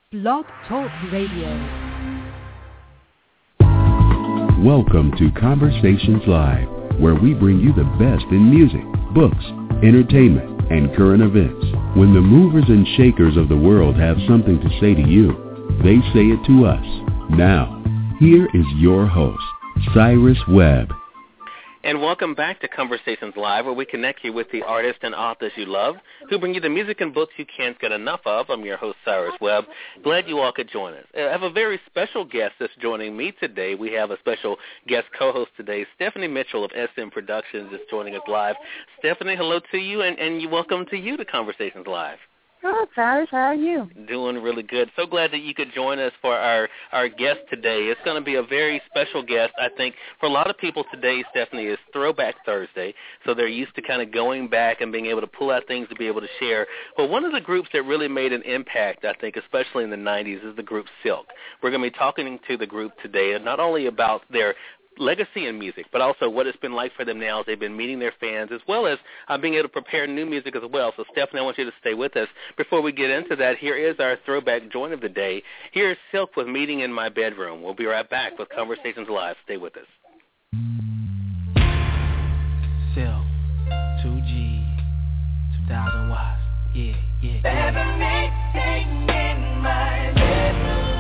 Blog Talk Radio. Welcome to Conversations Live, where we bring you the best in music, books, entertainment, and current events. When the movers and shakers of the world have something to say to you, they say it to us. Now, here is your host, Cyrus Webb. And welcome back to Conversations Live, where we connect you with the artists and authors you love, who bring you the music and books you can't get enough of. I'm your host, Cyrus Webb. Glad you all could join us. I have a very special guest that's joining me today. We have a special guest co-host today, Stephanie Mitchell of SM Productions, is joining us live. Stephanie, hello to you, and welcome to you to Conversations Live. Hello, Cyrus. How are you? Doing really good. So glad that you could join us for our guest today. It's going to be a very special guest. I think for a lot of people today, Stephanie, is Throwback Thursday, so they're used to kind of going back and being able to pull out things to be able to share. But one of the groups that really made an impact, I think, especially in the 90s, is the group Silk. We're going to be talking to the group today, and not only about their legacy in music, but also what it's been like for them now as they've been meeting their fans, as well as being able to prepare new music as well. So, Stephanie, I want you to stay with us. Before we get into that, here is our throwback joint of the day. Here's Silk with Meeting in My Bedroom. We'll be right back with Conversations Live. Stay with us. Silk, 2G, 2,000 watts. Yeah. Meeting in my bedroom.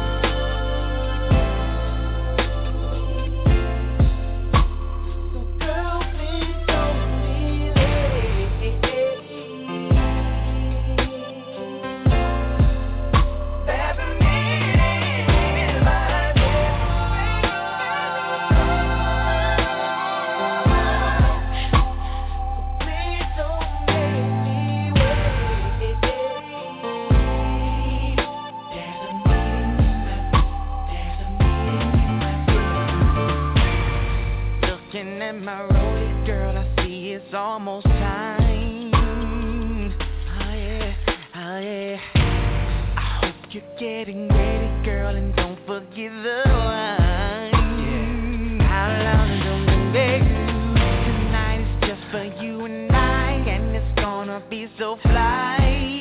My road, girl, I see it's almost time. Oh yeah. I hope you're getting ready, girl, and don't forget the wine. Yeah. How long is the window? Tonight is just for you and I, and it's gonna be so fly.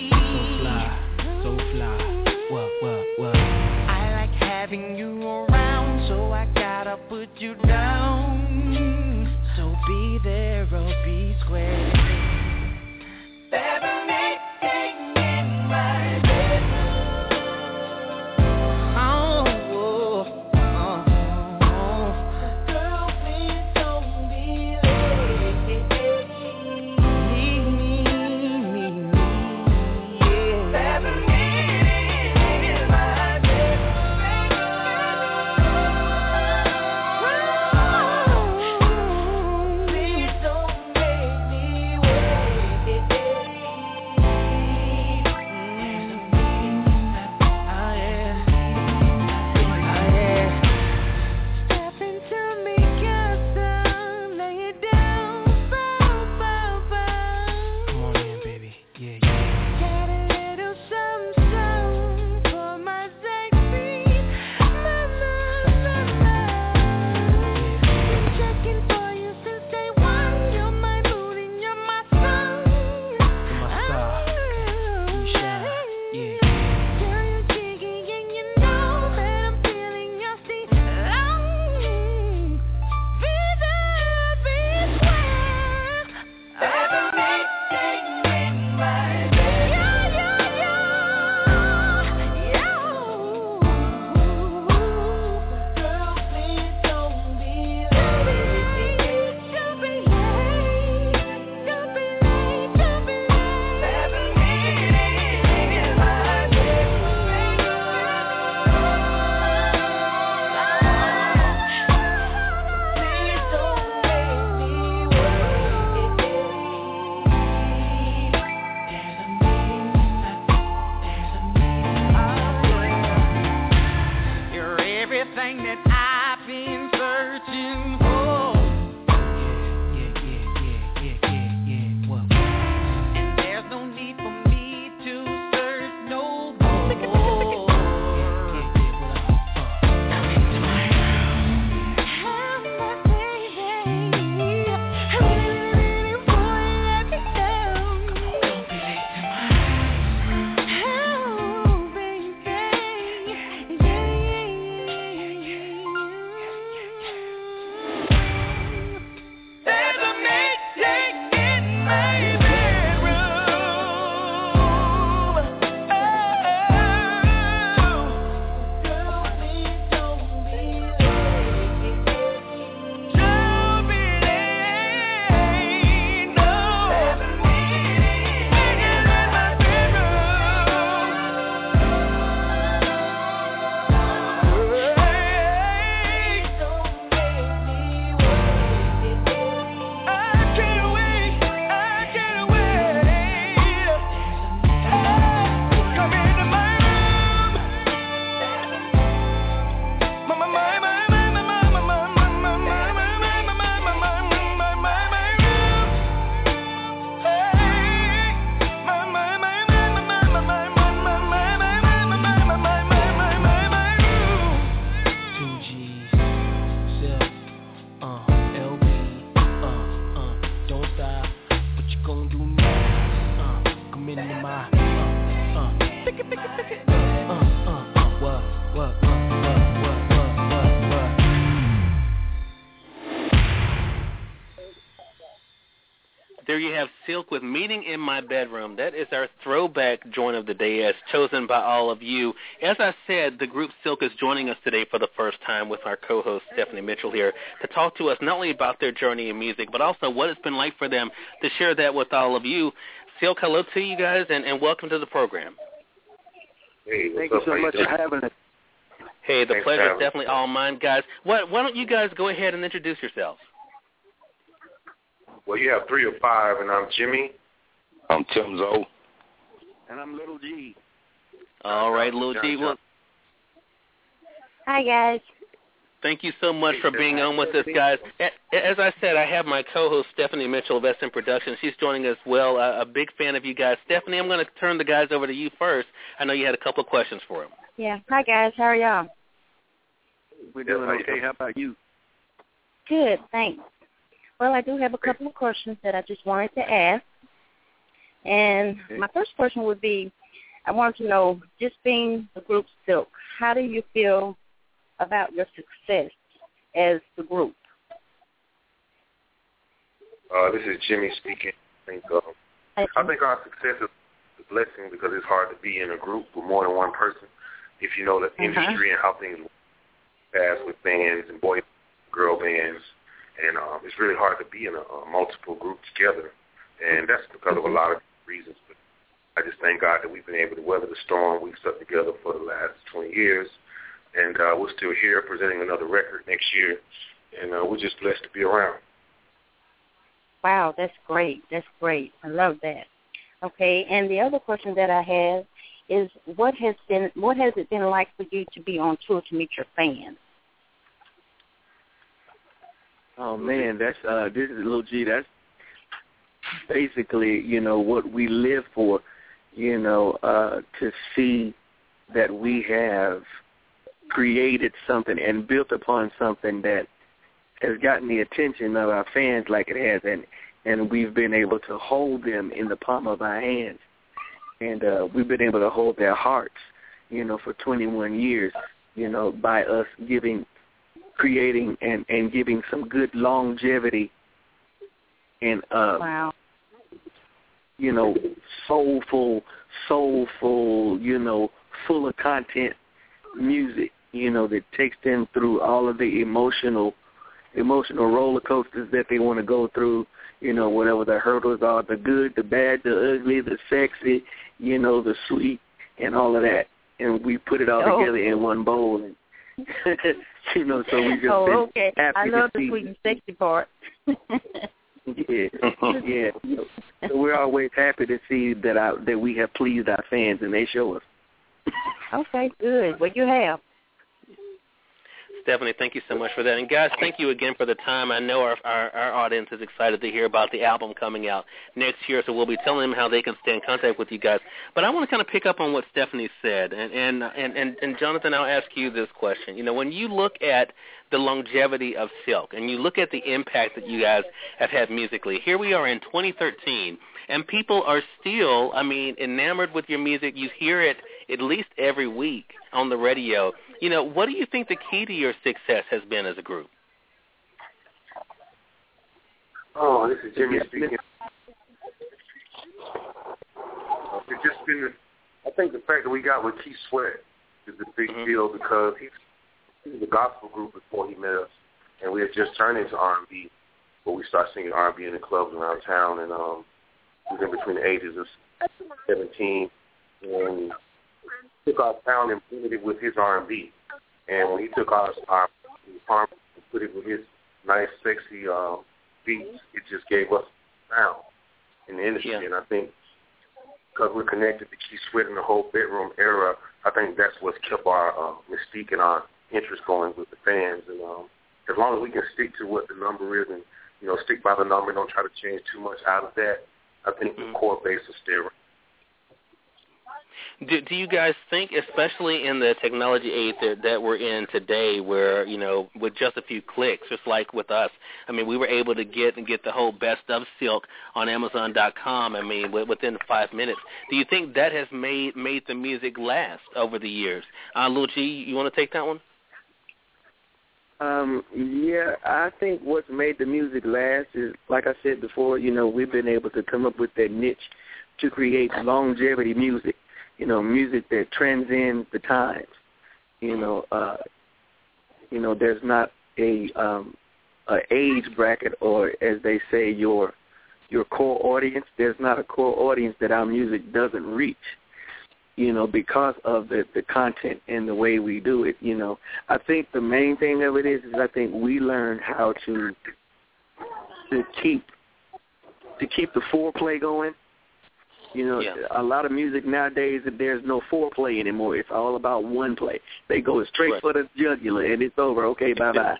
So fly. What? I like having you around, so I gotta put you down. So be there or be square. Meeting in my bedroom. Girl, please don't be late. Meet me. Yeah. Meeting in my there you have Silk with Meeting in My Bedroom. That is our throwback joint of the day as chosen by all of you. As I said, the group Silk is joining us today for the first time with our co-host Stephanie Mitchell here to talk to us not only about their journey in music, but also what it's been like for them to share that with all of you. Silk, hello to you guys, and welcome to the program. Hey, thank you so much for having us. Hey, the pleasure is definitely all mine, guys. Why don't you guys go ahead and introduce yourselves? Well, you have 3 or 5, and I'm Jimmy. I'm Tim Zoe. And I'm Little G. All right, Little G. Well, hi, guys. Thank you so much for being on with us, guys. As I said, I have my co-host, Stephanie Mitchell of SM Productions. She's joining us well. A big fan of you guys. Stephanie, I'm going to turn the guys over to you first. I know you had a couple of questions for them. Yeah. Hi, guys. How are y'all? We're doing okay. How about you? Good, thanks. Well, I do have a couple of questions that I just wanted to ask. And my first question would be, I wanted to know, just being the group Silk, how do you feel about your success as the group? This is Jimmy speaking. I think our success is a blessing because it's hard to be in a group with more than one person. If you know the industry and how things pass with bands and boy, girl bands, and it's really hard to be in a multiple group together, and that's because of a lot of reasons. But I just thank God that we've been able to weather the storm. We've stuck together for the last 20 years, and we're still here presenting another record next year, and we're just blessed to be around. Wow, that's great. That's great. I love that. Okay, and the other question that I have is, what has it been like for you to be on tour to meet your fans? Oh man, that's this is Lil G. That's basically, what we live for, to see that we have created something and built upon something that has gotten the attention of our fans like it has, and we've been able to hold them in the palm of our hands, and we've been able to hold their hearts, for 21 years, by us creating and giving some good longevity and wow. Soulful, full of content music, that takes them through all of the emotional roller coasters that they want to go through, whatever the hurdles are, the good, the bad, the ugly, the sexy, the sweet, and all of that. And we put it all together in one bowl. And so we just okay. happy I love to the see. sweet and sexy part. Yeah. So we're always happy to see that we have pleased our fans, and they show us. Okay, good. Well, you have. Stephanie, thank you so much for that. And, guys, thank you again for the time. I know our audience is excited to hear about the album coming out next year, so we'll be telling them how they can stay in contact with you guys. But I want to kind of pick up on what Stephanie said. And Jonathan, I'll ask you this question. When you look at the longevity of Silk and you look at the impact that you guys have had musically, here we are in 2013, and people are still, enamored with your music. You hear it at least every week on the radio. What do you think the key to your success has been as a group? Oh, this is Jimmy speaking. It's just been, I think the fact that we got with Keith Sweat is a big deal because he was a gospel group before he met us, and we had just turned into R&B, where we started singing R&B in the clubs around town, and we was in between the ages of 17 and took our sound and blended it with his R&B. And when he took our R&B and put it with his nice, sexy beats, it just gave us sound in the industry. Yeah. And I think because we're connected to Keith Sweat in the whole bedroom era, I think that's what's kept our mystique and our interest going with the fans. And as long as we can stick to what the number is and, stick by the number, don't try to change too much out of that, I think the core base will stay around. Do you guys think, especially in the technology age that we're in today, where, with just a few clicks, just like with us, we were able to get the whole best of Silk on Amazon.com, within 5 minutes. Do you think that has made the music last over the years? Lil G, you want to take that one? Yeah, I think what's made the music last is, like I said before, we've been able to come up with that niche to create longevity music, music that transcends the times. There's not a age bracket, or as they say, your core audience. There's not a core audience that our music doesn't reach. Because of the content and the way we do it, I think the main thing of it is I think we learn how to keep the foreplay going. A lot of music nowadays, there's no foreplay anymore. It's all about one play. They go straight for the jugular, and it's over. Okay, bye-bye.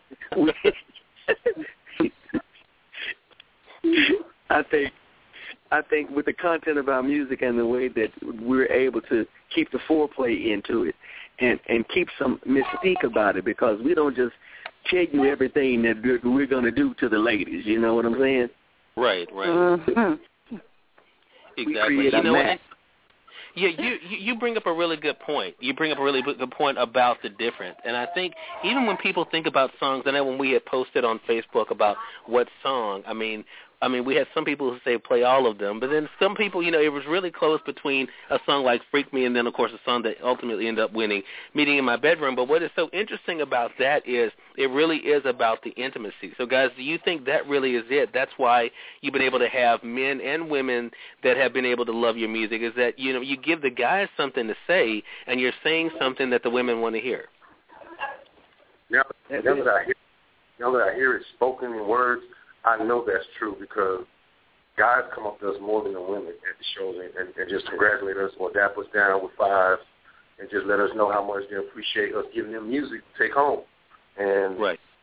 I think with the content of our music and the way that we're able to keep the foreplay into it and keep some mystique about it, because we don't just tell you everything that we're going to do to the ladies. You know what I'm saying? Right. Mm-hmm. Exactly. You bring up a really good point. You bring up a really good point about the difference. And I think even when people think about songs, I know when we had posted on Facebook about what song, I mean, we had some people who say play all of them, but then some people, it was really close between a song like Freak Me and then, of course, a song that ultimately ended up winning, Meeting in My Bedroom. But what is so interesting about that is it really is about the intimacy. So, guys, do you think that really is it? That's why you've been able to have men and women that have been able to love your music, is that, you give the guys something to say, and you're saying something that the women want to hear. Now that I hear it spoken in words, I know that's true, because guys come up to us more than the women at the shows and just congratulate us or dap us down with fives and just let us know how much they appreciate us giving them music to take home. And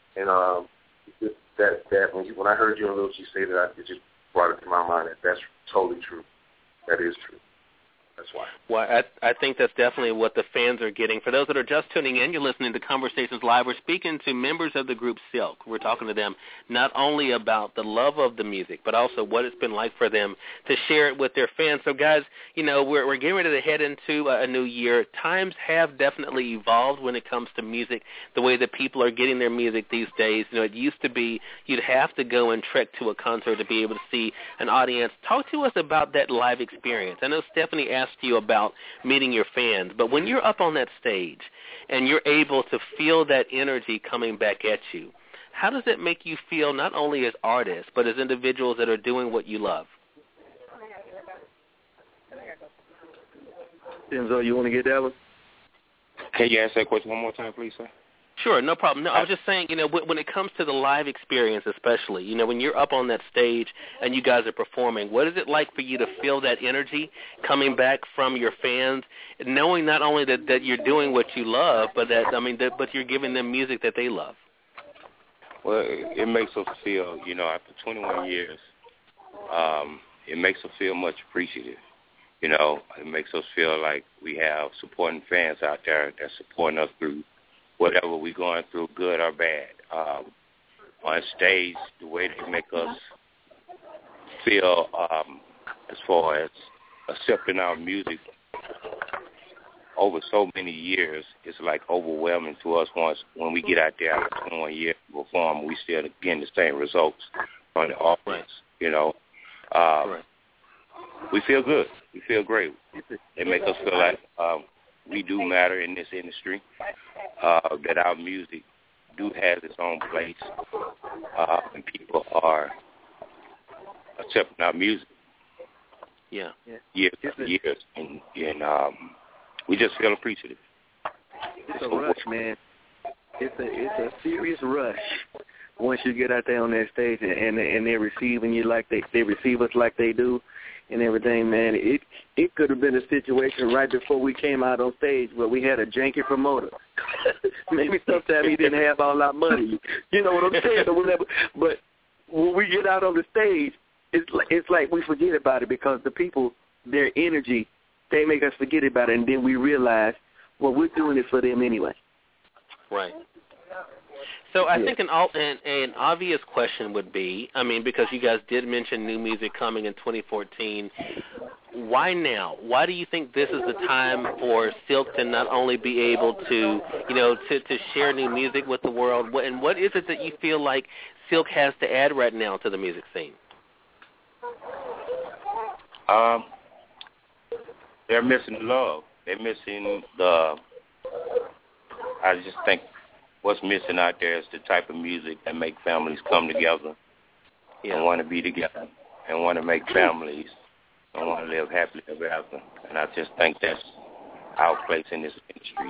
when I heard you and Lil G say that, it just brought it to my mind that that's totally true. That is true. That's why. Well, I think that's definitely what the fans are getting. For those that are just tuning in, you're listening to Conversations Live. We're speaking to members of the group Silk. We're talking to them not only about the love of the music, but also what it's been like for them to share it with their fans. So, guys, we're getting ready to head into a new year. Times have definitely evolved when it comes to music, the way that people are getting their music these days. It used to be you'd have to go and trek to a concert to be able to see an audience. Talk to us about that live experience. I know Stephanie asked you about meeting your fans, but when you're up on that stage and you're able to feel that energy coming back at you, how does it make you feel not only as artists but as individuals that are doing what you love? Denzel, you want to get that one? Can you ask that question one more time, please, sir? Sure, no problem. No, I was just saying, when it comes to the live experience especially, when you're up on that stage and you guys are performing, what is it like for you to feel that energy coming back from your fans, knowing not only that you're doing what you love, but but you're giving them music that they love? Well, it makes us feel, after 21 years, it makes us feel much appreciative. It makes us feel like we have supporting fans out there that supporting us through whatever we're going through, good or bad. On stage, the way they make us feel as far as accepting our music over so many years, it's like overwhelming to us when we get out there after 21 years to perform, we still getting the same results from the audience, We feel good. We feel great. They make us feel like we do matter in this industry, that our music do have its own place, and people are accepting our music. Yeah. Years and years, and we just feel appreciative. It's a rush, man. It's a serious rush once you get out there on that stage and they're receiving you like they receive us like they do. And everything, man. It could have been a situation right before we came out on stage where we had a janky promoter. Maybe sometimes he didn't have all that money. You know what I'm saying? Or whatever. But when we get out on the stage, it's like we forget about it, because the people, their energy, they make us forget about it, and then we realize, well, we're doing it for them anyway. Right. So I think an obvious question would be, I mean, because you guys did mention new music coming in 2014, why now? Why do you think this is the time for Silk to not only be able to, to share new music with the world, and what is it that you feel like Silk has to add right now to the music scene? They're missing love. They're missing the. I just think what's missing out there is the type of music that make families come together and want to be together and want to make families and want to live happily ever after. And I just think that's our place in this industry.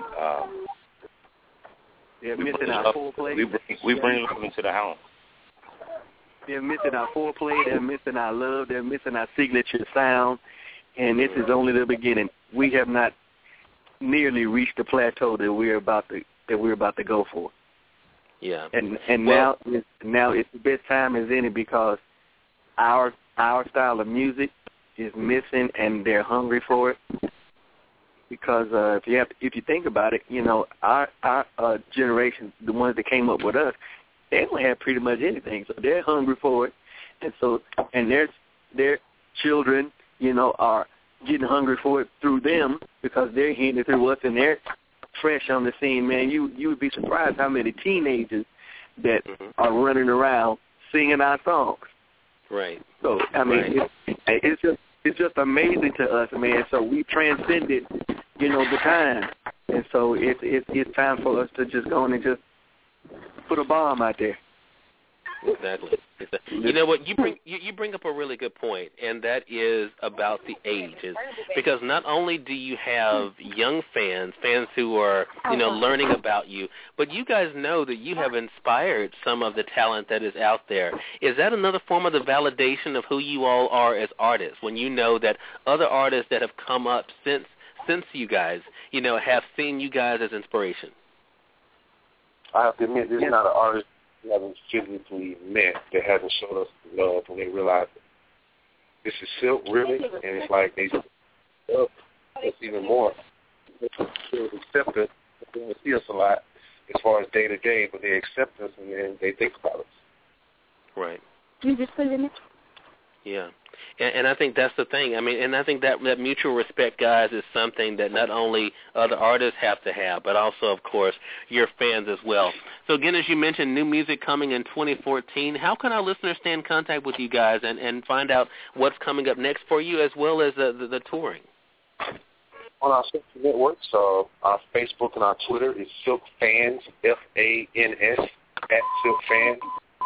They're missing our foreplay. We bring love into the home. They're missing our foreplay. They're missing our love. They're missing our signature sound. And this is only the beginning. We have not nearly reached the plateau that we're about to go for. Yeah. And now it's the best time as any because our style of music is missing and they're hungry for it. Because if you think about it, our generation, the ones that came up with us, they don't have pretty much anything, so they're hungry for it, and their children, are getting hungry for it through them because they're hearing it through us and they're fresh on the scene. Man, you would be surprised how many teenagers that are running around singing our songs. Right. So I mean, it's just amazing to us, man. So we transcended, the time, and so it's time for us to just go in and just put a bomb out there. Exactly. You know what? You bring up a really good point, and that is about the ages. Because not only do you have young fans who are, learning about you, but you guys know that you have inspired some of the talent that is out there. Is that another form of the validation of who you all are as artists, when you know that other artists that have come up since you guys, have seen you guys as inspiration? I have to admit, this is not an artist we haven't physically met that hasn't showed us love when they realize it. This is Silk, really, and it's like they love us even more. They accept us. They don't see us a lot as far as day to day, but they accept us and then they think about us. Right. You just put it in it. Yeah. And I think that's the thing. I mean, and I think that mutual respect, guys, is something that not only other artists have to have, but also, of course, your fans as well. So, again, as you mentioned, new music coming in 2014. How can our listeners stay in contact with you guys and find out what's coming up next for you as well as the touring? On our social networks, our Facebook and our Twitter is Silk Fans, F-A-N-S, @SilkFans.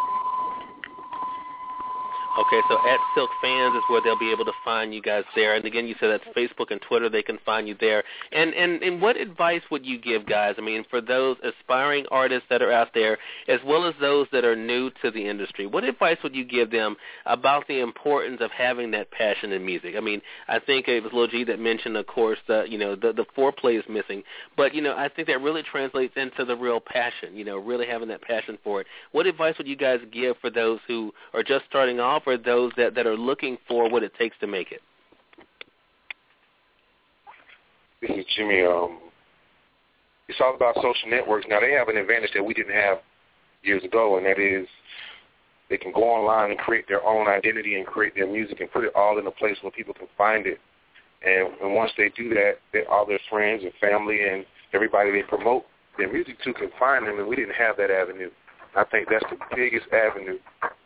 Okay, so @Silk Fans is where they'll be able to find you guys there. And again, you said that's Facebook and Twitter. They can find you there. And what advice would you give, guys? I mean, for those aspiring artists that are out there, as well as those that are new to the industry, what advice would you give them about the importance of having that passion in music? I mean, I think it was Lil G that mentioned, of course, the foreplay is missing. But, I think that really translates into the real passion, really having that passion for it. What advice would you guys give for those who are just starting off, for those that are looking for what it takes to make it? This is Jimmy. It's all about social networks. Now, they have an advantage that we didn't have years ago, and that is they can go online and create their own identity and create their music and put it all in a place where people can find it. And once they do that, all their friends and family and everybody they promote their music to can find them, and we didn't have that avenue. I think that's the biggest avenue.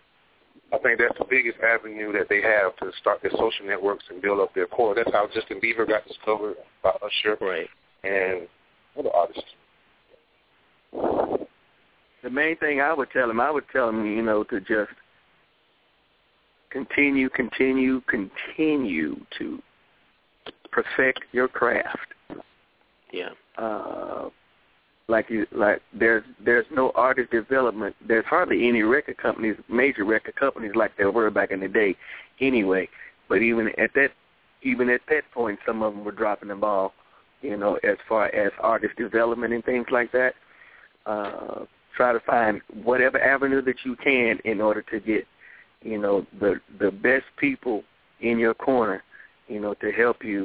That they have to start their social networks and build up their core. That's how Justin Bieber got discovered by Usher, right, and other artists. The main thing I would tell him, to just continue to perfect your craft. Yeah. There's no artist development. There's hardly any major record companies like there were back in the day anyway. But even at that point, some of them were dropping the ball, as far as artist development and things like that. Try to find whatever avenue that you can in order to get, the best people in your corner, to help you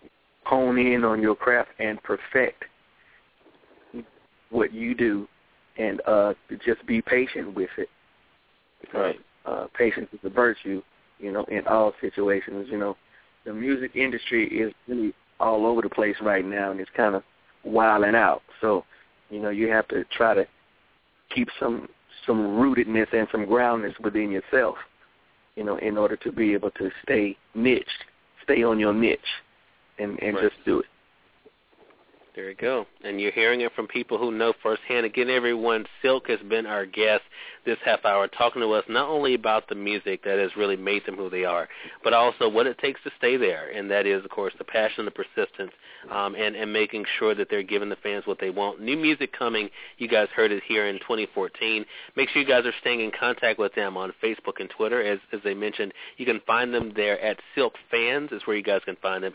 hone in on your craft and perfect what you do and to just be patient with it. Because patience is a virtue, in all situations. The music industry is really all over the place right now, and it's kind of wilding out. So, you have to try to keep some rootedness and some groundedness within yourself, in order to be able to stay on your niche, and just do it. There you go. And you're hearing it from people who know firsthand. Again, everyone, Silk has been our guest this half hour, talking to us not only about the music that has really made them who they are, but also what it takes to stay there. And that is, of course, the passion, the persistence, and making sure that they're giving the fans what they want. New music coming. You guys heard it here in 2014. Make sure you guys are staying in contact with them on Facebook and Twitter. As they mentioned, you can find them there at Silk Fans is where you guys can find them,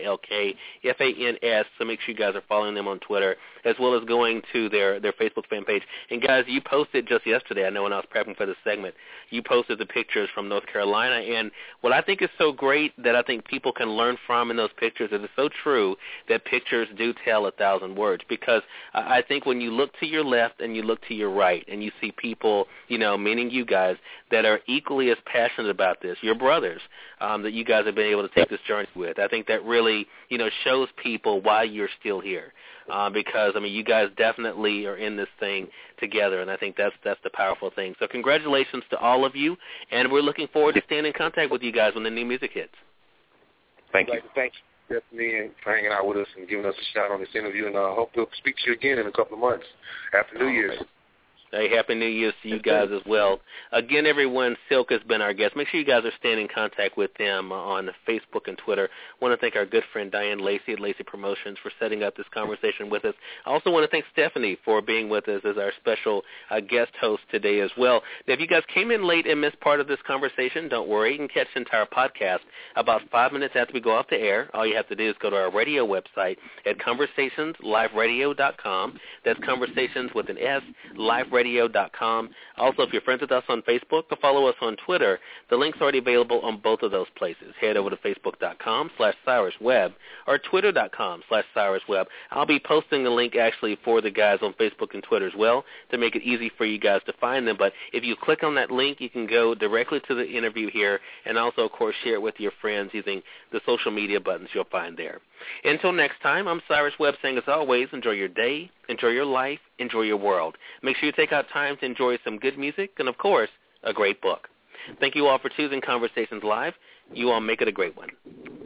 SILKFANS. So make sure you guys are following them on Twitter, as well as going to their Facebook fan page. And, guys, you posted just yesterday, I know when I was prepping for this segment, you posted the pictures from North Carolina. And what I think is so great that I think people can learn from in those pictures, it is so true that pictures do tell 1,000 words, because I think when you look to your left and you look to your right and you see people, meaning you guys, that are equally as passionate about this, your brothers, that you guys have been able to take this journey with, I think that really, shows people why you're still here. Because, you guys definitely are in this thing together, and I think that's the powerful thing. So congratulations to all of you, and we're looking forward to staying in contact with you guys when the new music hits. Thank you. I'd like to thank you, Stephanie, for hanging out with us and giving us a shout on this interview, and I hope to speak to you again in a couple of months after New Year's. Hey, Happy New Year's to you guys as well. Again, everyone, Silk has been our guest. Make sure you guys are staying in contact with them on Facebook and Twitter. I want to thank our good friend Diane Lacey at Lacey Promotions for setting up this conversation with us. I also want to thank Stephanie for being with us as our special guest host today as well. Now, if you guys came in late and missed part of this conversation, don't worry. You can catch the entire podcast about 5 minutes after we go off the air. All you have to do is go to our radio website at conversationsliveradio.com. That's conversations with an S, liveradio.com. Also, if you're friends with us on Facebook, or follow us on Twitter, the link's already available on both of those places. Head over to facebook.com/CyrusWebb or twitter.com/CyrusWebb. I'll be posting the link actually for the guys on Facebook and Twitter as well to make it easy for you guys to find them. But if you click on that link, you can go directly to the interview here and also, of course, share it with your friends using the social media buttons you'll find there. Until next time, I'm Cyrus Webb saying, as always, enjoy your day, enjoy your life, enjoy your world. Make sure you take out time to enjoy some good music and, of course, a great book. Thank you all for choosing Conversations Live. You all make it a great one.